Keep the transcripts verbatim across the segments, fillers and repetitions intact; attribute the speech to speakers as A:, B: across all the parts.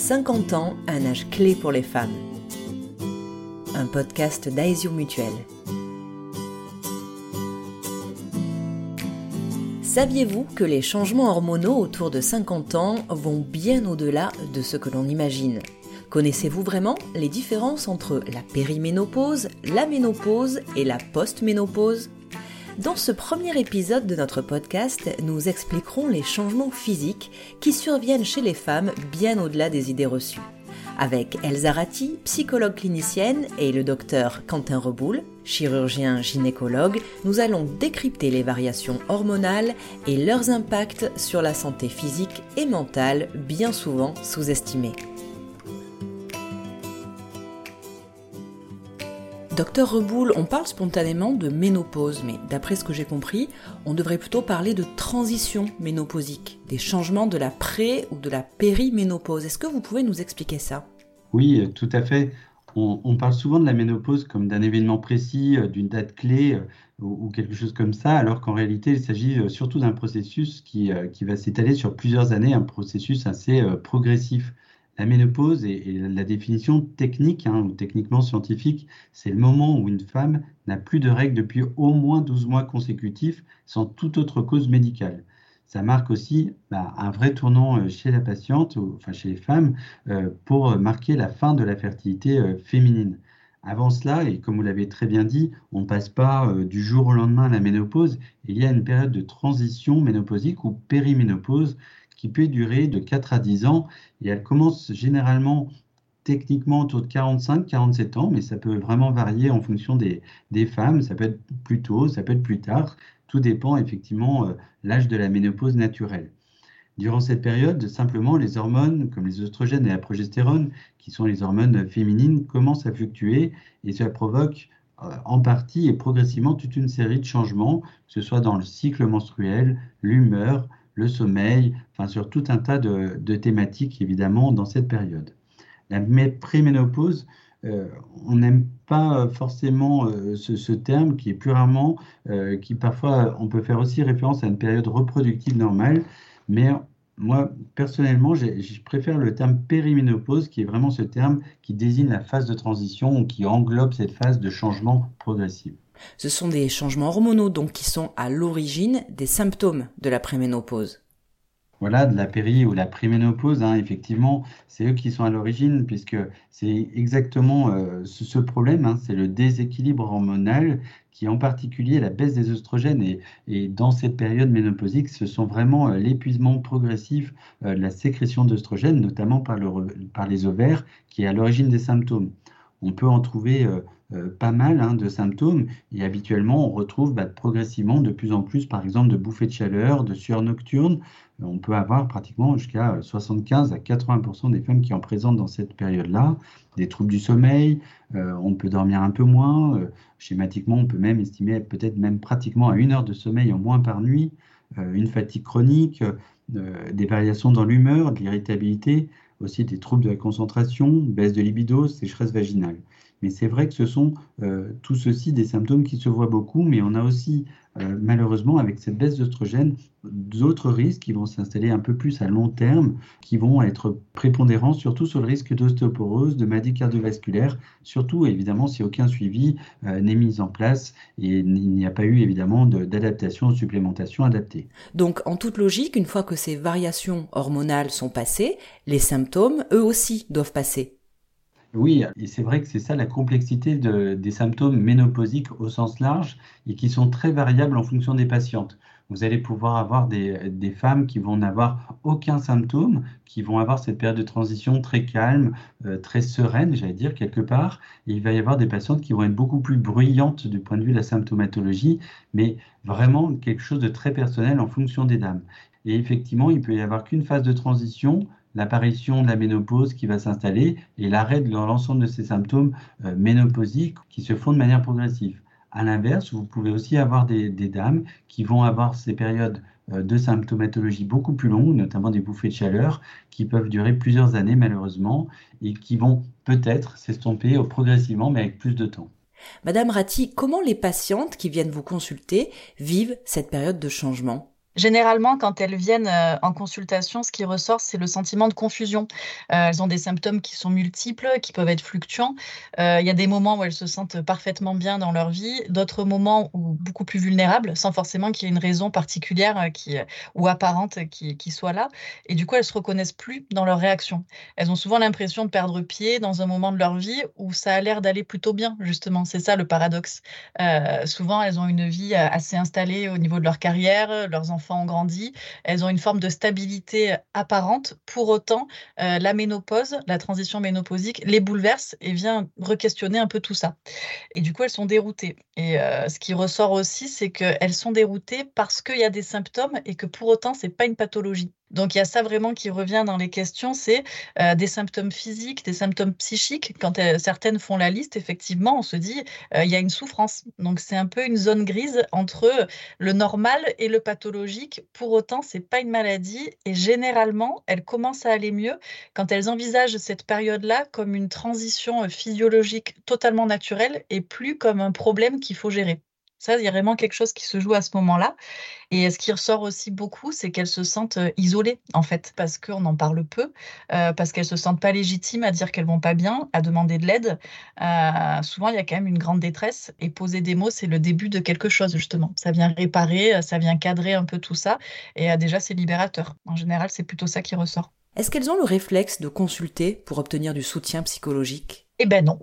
A: cinquante ans, un âge clé pour les femmes. Un podcast d'Aesio Mutuelle. Saviez-vous que les changements hormonaux autour de cinquante ans vont bien au-delà de ce que l'on imagine ? Connaissez-vous vraiment les différences entre la périménopause, la ménopause et la post-ménopause ? Dans ce premier épisode de notre podcast, nous expliquerons les changements physiques qui surviennent chez les femmes bien au-delà des idées reçues. Avec Elsa Ratti, psychologue clinicienne, et le docteur Quentin Reboul, chirurgien gynécologue, nous allons décrypter les variations hormonales et leurs impacts sur la santé physique et mentale, bien souvent sous-estimés. Docteur Reboul, on parle spontanément de ménopause, mais d'après ce que j'ai compris, on devrait plutôt parler de transition ménopausique, des changements de la pré- ou de la périménopause. Est-ce que vous pouvez nous expliquer ça ?
B: Oui, tout à fait. On, on parle souvent de la ménopause comme d'un événement précis, d'une date clé euh, ou, ou quelque chose comme ça, alors qu'en réalité, il s'agit surtout d'un processus qui, euh, qui va s'étaler sur plusieurs années, un processus assez euh, progressif. La ménopause et, et la définition technique, hein, ou techniquement scientifique, c'est le moment où une femme n'a plus de règles depuis au moins douze mois consécutifs sans toute autre cause médicale. Ça marque aussi bah, un vrai tournant chez la patiente, ou, enfin chez les femmes, euh, pour marquer la fin de la fertilité euh, féminine. Avant cela, et comme vous l'avez très bien dit, on ne passe pas euh, du jour au lendemain à la ménopause. Il y a une période de transition ménopausique ou périménopause qui peut durer de quatre à dix ans et elle commence généralement techniquement autour de quarante-cinq à quarante-sept ans, mais ça peut vraiment varier en fonction des, des femmes, ça peut être plus tôt, ça peut être plus tard, tout dépend effectivement de euh, l'âge de la ménopause naturelle. Durant cette période, simplement, les hormones comme les oestrogènes et la progestérone, qui sont les hormones féminines, commencent à fluctuer et cela provoque euh, en partie et progressivement toute une série de changements, que ce soit dans le cycle menstruel, l'humeur, le sommeil, enfin sur tout un tas de, de thématiques évidemment dans cette période. La préménopause, euh, on n'aime pas forcément euh, ce, ce terme qui est plus rarement, euh, qui parfois on peut faire aussi référence à une période reproductive normale, mais moi personnellement j'ai, je préfère le terme périménopause qui est vraiment ce terme qui désigne la phase de transition ou qui englobe cette phase de changement progressif.
A: Ce sont des changements hormonaux donc qui sont à l'origine des symptômes de la préménopause.
B: Voilà, de la péri ou la préménopause, hein, effectivement, c'est eux qui sont à l'origine, puisque c'est exactement euh, ce, ce problème, hein, c'est le déséquilibre hormonal, qui en particulier la baisse des oestrogènes. Et, et dans cette période ménopausique, ce sont vraiment euh, l'épuisement progressif euh, de la sécrétion d'oestrogènes, notamment par, le, par les ovaires, qui est à l'origine des symptômes. On peut en trouver euh, euh, pas mal hein, de symptômes et habituellement on retrouve bah, progressivement de plus en plus par exemple de bouffées de chaleur, de sueur nocturne. On peut avoir pratiquement jusqu'à soixante-quinze à quatre-vingts pour cent des femmes qui en présentent dans cette période-là, des troubles du sommeil, euh, on peut dormir un peu moins, euh, schématiquement on peut même estimer peut-être même pratiquement à une heure de sommeil en moins par nuit, euh, une fatigue chronique, euh, des variations dans l'humeur, de l'irritabilité, aussi des troubles de la concentration, baisse de libido, sécheresse vaginale. Mais c'est vrai que ce sont euh, tout ceci des symptômes qui se voient beaucoup, mais on a aussi euh, malheureusement avec cette baisse d'œstrogène d'autres risques qui vont s'installer un peu plus à long terme, qui vont être prépondérants surtout sur le risque d'ostéoporose, de maladie cardiovasculaire, surtout évidemment si aucun suivi euh, n'est mis en place et il n'y a pas eu évidemment de, d'adaptation ou de supplémentation adaptée.
A: Donc en toute logique, une fois que ces variations hormonales sont passées, les symptômes eux aussi doivent passer.
B: Oui, et c'est vrai que c'est ça la complexité de, des symptômes ménopausiques au sens large et qui sont très variables en fonction des patientes. Vous allez pouvoir avoir des, des femmes qui vont n'avoir aucun symptôme, qui vont avoir cette période de transition très calme, euh, très sereine, j'allais dire, quelque part. Et il va y avoir des patientes qui vont être beaucoup plus bruyantes du point de vue de la symptomatologie, mais vraiment quelque chose de très personnel en fonction des dames. Et effectivement, il peut y avoir qu'une phase de transition, l'apparition de la ménopause qui va s'installer et l'arrêt de l'ensemble de ces symptômes euh, ménopausiques qui se font de manière progressive. À l'inverse, vous pouvez aussi avoir des, des dames qui vont avoir ces périodes euh, de symptomatologie beaucoup plus longues, notamment des bouffées de chaleur, qui peuvent durer plusieurs années malheureusement et qui vont peut-être s'estomper euh, progressivement mais avec plus de temps.
A: Madame Ratti, comment les patientes qui viennent vous consulter vivent cette période de changement ?
C: Généralement, quand elles viennent euh, en consultation, ce qui ressort, c'est le sentiment de confusion. Euh, elles ont des symptômes qui sont multiples, qui peuvent être fluctuants. Euh, Il y a des moments où elles se sentent parfaitement bien dans leur vie, d'autres moments où beaucoup plus vulnérables, sans forcément qu'il y ait une raison particulière euh, qui, euh, ou apparente qui, qui soit là. Et du coup, elles se reconnaissent plus dans leurs réactions. Elles ont souvent l'impression de perdre pied dans un moment de leur vie où ça a l'air d'aller plutôt bien, justement. C'est ça le paradoxe. Euh, souvent, elles ont une vie euh, assez installée au niveau de leur carrière, leurs enfants ont grandi, elles ont une forme de stabilité apparente. Pour autant, euh, la ménopause, la transition ménopausique, les bouleverse et vient re-questionner un peu tout ça. Et du coup, elles sont déroutées. Et euh, ce qui ressort aussi, c'est qu'elles sont déroutées parce qu'il y a des symptômes et que pour autant, c'est pas une pathologie. Donc il y a ça vraiment qui revient dans les questions, c'est euh, des symptômes physiques, des symptômes psychiques. Quand euh, certaines font la liste, effectivement, on se dit euh, il y a une souffrance. Donc c'est un peu une zone grise entre le normal et le pathologique. Pour autant, c'est pas une maladie et généralement, elles commencent à aller mieux quand elles envisagent cette période-là comme une transition euh, physiologique totalement naturelle et plus comme un problème qu'il faut gérer. Ça, il y a vraiment quelque chose qui se joue à ce moment-là. Et ce qui ressort aussi beaucoup, c'est qu'elles se sentent euh, isolées, en fait, parce qu'on en parle peu, euh, parce qu'elles se sentent pas légitimes à dire qu'elles vont pas bien, à demander de l'aide. Euh, souvent, il y a quand même une grande détresse, et poser des mots, c'est le début de quelque chose, justement. Ça vient réparer, euh, ça vient cadrer un peu tout ça, et euh, déjà, c'est libérateur. En général, c'est plutôt ça qui ressort.
A: Est-ce qu'elles ont le réflexe de consulter pour obtenir du soutien psychologique?
C: Eh ben non.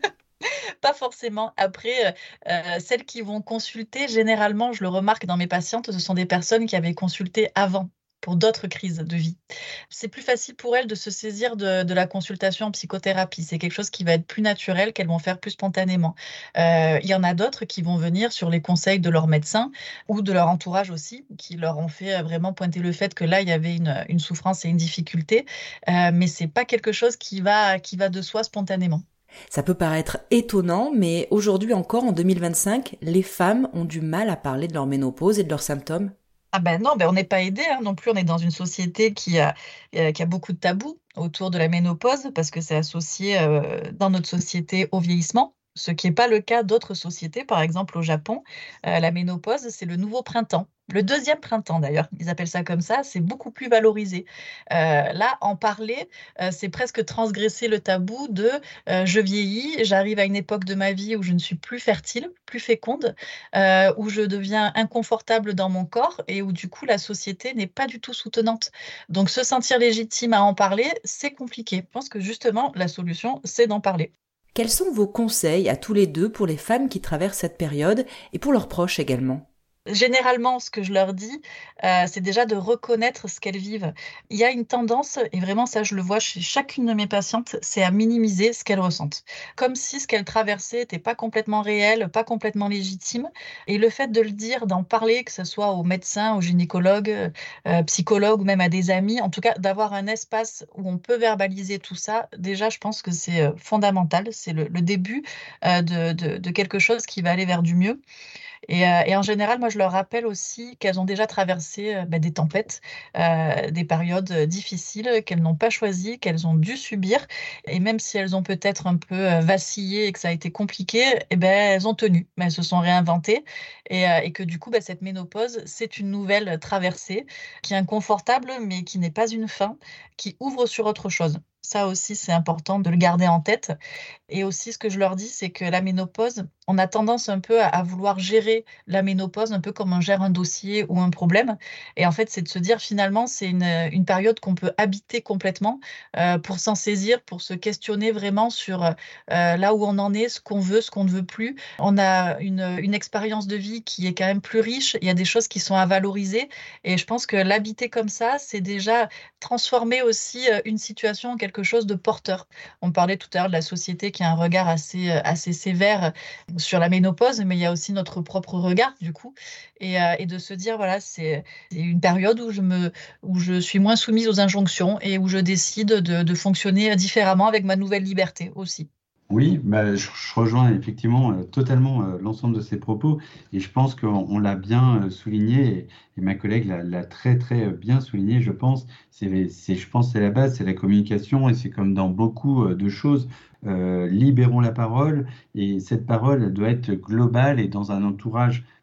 C: Pas forcément. Après, euh, euh, celles qui vont consulter, généralement, je le remarque dans mes patientes, ce sont des personnes qui avaient consulté avant pour d'autres crises de vie. C'est plus facile pour elles de se saisir de, de la consultation en psychothérapie. C'est quelque chose qui va être plus naturel, qu'elles vont faire plus spontanément. Euh, il y en a d'autres qui vont venir sur les conseils de leur médecin ou de leur entourage aussi, qui leur ont fait euh, vraiment pointer le fait que là, il y avait une, une souffrance et une difficulté. Euh, mais c'est pas quelque chose qui va, qui va de soi spontanément.
A: Ça peut paraître étonnant, mais aujourd'hui encore, en deux mille vingt-cinq, les femmes ont du mal à parler de leur ménopause et de leurs symptômes.
C: Ah ben non, ben on n'est pas aidé hein, non plus. On est dans une société qui a, euh, qui a beaucoup de tabous autour de la ménopause parce que c'est associé euh, dans notre société au vieillissement, ce qui n'est pas le cas d'autres sociétés. Par exemple, au Japon, euh, la ménopause, c'est le nouveau printemps. Le deuxième printemps, d'ailleurs, ils appellent ça comme ça, c'est beaucoup plus valorisé. Euh, là, en parler, euh, c'est presque transgresser le tabou de euh, je vieillis, j'arrive à une époque de ma vie où je ne suis plus fertile, plus féconde, euh, où je deviens inconfortable dans mon corps et où du coup la société n'est pas du tout soutenante. Donc se sentir légitime à en parler, c'est compliqué. Je pense que justement la solution, c'est d'en parler.
A: Quels sont vos conseils à tous les deux pour les femmes qui traversent cette période et pour leurs proches également?
C: Généralement, ce que je leur dis, euh, c'est déjà de reconnaître ce qu'elles vivent. Il y a une tendance, et vraiment ça je le vois chez chacune de mes patientes, c'est à minimiser ce qu'elles ressentent. Comme si ce qu'elles traversaient n'était pas complètement réel, pas complètement légitime. Et le fait de le dire, d'en parler, que ce soit aux médecins, aux gynécologues, euh, psychologues ou même à des amis, en tout cas d'avoir un espace où on peut verbaliser tout ça, déjà je pense que c'est euh, fondamental. C'est le, le début euh, de, de de quelque chose qui va aller vers du mieux. Et, euh, et en général, moi, je leur rappelle aussi qu'elles ont déjà traversé euh, bah, des tempêtes, euh, des périodes euh, difficiles qu'elles n'ont pas choisies, qu'elles ont dû subir. Et même si elles ont peut-être un peu euh, vacillé et que ça a été compliqué, eh ben, elles ont tenu, mais elles se sont réinventées. Et, euh, et que du coup, bah, cette ménopause, c'est une nouvelle traversée qui est inconfortable, mais qui n'est pas une fin, qui ouvre sur autre chose. Ça aussi, c'est important de le garder en tête. Et aussi, ce que je leur dis, c'est que la ménopause, on a tendance un peu à, à vouloir gérer la ménopause un peu comme on gère un dossier ou un problème. Et en fait, c'est de se dire finalement, c'est une, une période qu'on peut habiter complètement euh, pour s'en saisir, pour se questionner vraiment sur euh, là où on en est, ce qu'on veut, ce qu'on ne veut plus. On a une, une expérience de vie qui est quand même plus riche. Il y a des choses qui sont à valoriser. Et je pense que l'habiter comme ça, c'est déjà transformer aussi euh, une situation en quelque chose de porteur. On parlait tout à l'heure de la société qui a un regard assez, euh, assez sévère sur la ménopause, mais il y a aussi notre propre regard, du coup, et, euh, et de se dire, voilà, c'est c'est une période où je me, où je suis moins soumise aux injonctions et où je décide de, de fonctionner différemment avec ma nouvelle liberté aussi.
B: Oui, bah, je, je rejoins effectivement euh, totalement euh, l'ensemble de ces propos et je pense qu'on on l'a bien euh, souligné et, et ma collègue l'a l'a très très euh, bien souligné, je pense. C'est, c'est, je pense que c'est la base, c'est la communication et c'est comme dans beaucoup euh, de choses, euh, libérons la parole et cette parole elle doit être globale et dans un entourage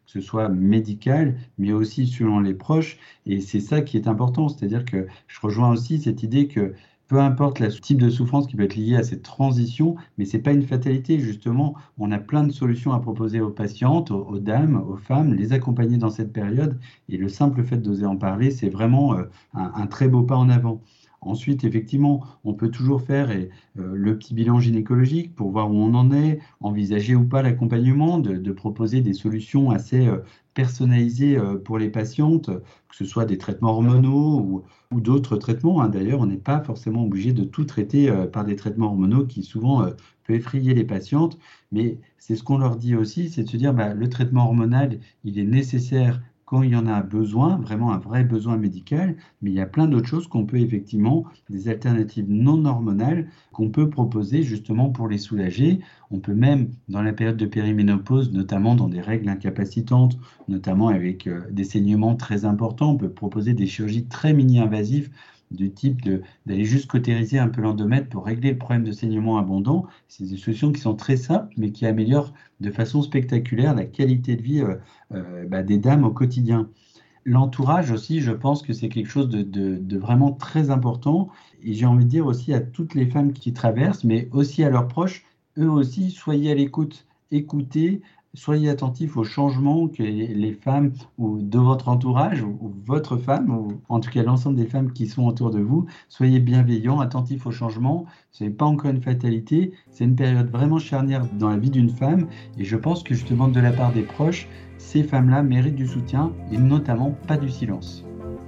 B: que ce soit médical, mais aussi selon les proches. Et c'est ça qui est important, c'est-à-dire que je rejoins aussi cette idée que peu importe le type de souffrance qui peut être lié à cette transition, mais ce n'est pas une fatalité. Justement, on a plein de solutions à proposer aux patientes, aux, aux dames, aux femmes, les accompagner dans cette période. Et le simple fait d'oser en parler, c'est vraiment euh, un, un très beau pas en avant. Ensuite, effectivement, on peut toujours faire et, euh, le petit bilan gynécologique pour voir où on en est, envisager ou pas l'accompagnement, de, de proposer des solutions assez euh, personnalisées euh, pour les patientes, que ce soit des traitements hormonaux ou, ou d'autres traitements. Hein. D'ailleurs, on n'est pas forcément obligé de tout traiter euh, par des traitements hormonaux qui souvent euh, peuvent effrayer les patientes. Mais c'est ce qu'on leur dit aussi, c'est de se dire bah, le traitement hormonal, il est nécessaire quand il y en a besoin, vraiment un vrai besoin médical, mais il y a plein d'autres choses qu'on peut effectivement, des alternatives non hormonales qu'on peut proposer justement pour les soulager. On peut même, dans la période de périménopause, notamment dans des règles incapacitantes, notamment avec euh, des saignements très importants, on peut proposer des chirurgies très mini-invasives du type de, d'aller juste cautériser un peu l'endomètre pour régler le problème de saignement abondant. C'est des solutions qui sont très simples, mais qui améliorent de façon spectaculaire la qualité de vie euh, euh, bah, des dames au quotidien. L'entourage aussi, je pense que c'est quelque chose de, de, de vraiment très important. Et j'ai envie de dire aussi à toutes les femmes qui traversent, mais aussi à leurs proches, eux aussi, soyez à l'écoute, écoutez, soyez attentifs aux changements que les femmes ou de votre entourage ou, ou votre femme, ou en tout cas l'ensemble des femmes qui sont autour de vous, soyez bienveillants, attentifs aux changements. Ce n'est pas encore une fatalité, c'est une période vraiment charnière dans la vie d'une femme et je pense que justement de la part des proches, ces femmes-là méritent du soutien et notamment pas du silence.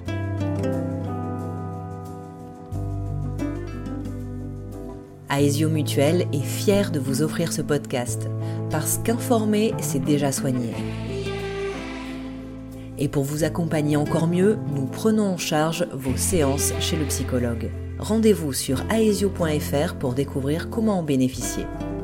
A: Aesio Mutuelle est fier de vous offrir ce podcast, parce qu'informer, c'est déjà soigner. Et pour vous accompagner encore mieux, nous prenons en charge vos séances chez le psychologue. Rendez-vous sur aesio point f r pour découvrir comment en bénéficier.